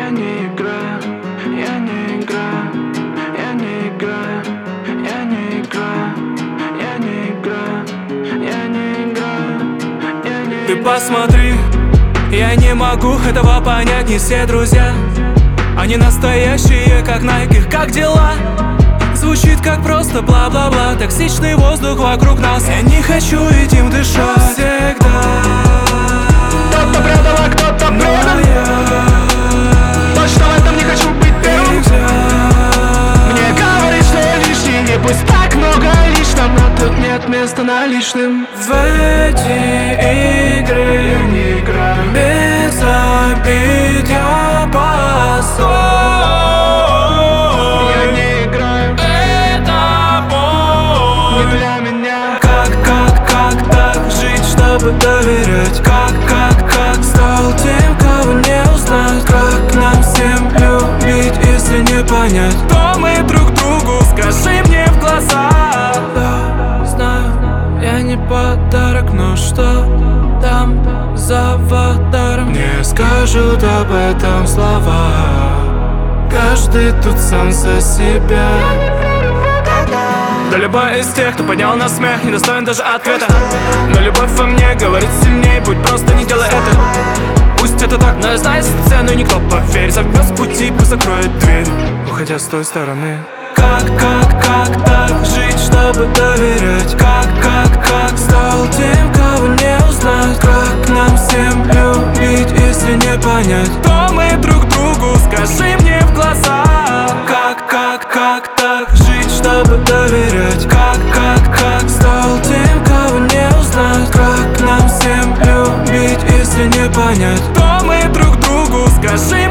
Я не играю, я не играю, я не играю, я не играю, я не играю, я не играю, я не играю. Ты посмотри, я не могу этого понять, не все друзья. Они настоящие, как Nike, их как дела? Звучит как просто бла-бла-бла, токсичный воздух вокруг нас. Я не хочу этим дышать всегда. Кто-то предал, а кто-то предан. Точно в этом не хочу быть первым. Мне говорит, что я лишний, и пусть так много лишнего, но тут нет места наличным. В эти игры Я не играю, без обид я пасу. я не играю, Это боль. не для меня. Как так жить, чтобы доверять? Как стал тем, кого не узнать? Как нам всем любить, если не понять, кто мы друг другу? Скажи мне в глаза. Да, знаю, я не подарок, но что там за аватаром? Не скажут об этом слова. Каждый тут сам за себя. Да любой из тех, кто поднял на смех, не достоин даже ответа. Но любовь во мне говорит сильней, будь просто не делай это. Пусть это так, но я знаю цену, и никто, поверь, забьет с пути, пусть закроет дверь, уходя с той стороны. Как так жить, чтобы доверять? Как стал тем, кого не узнать? Как нам всем любить, если не понять, кто мы друг другу? Скажи мне в глаза. Как так жить, чтобы доверять? Как стал тем, кого не узнать? Как нам всем любить, если не понять, кто мы друг другу? Скажи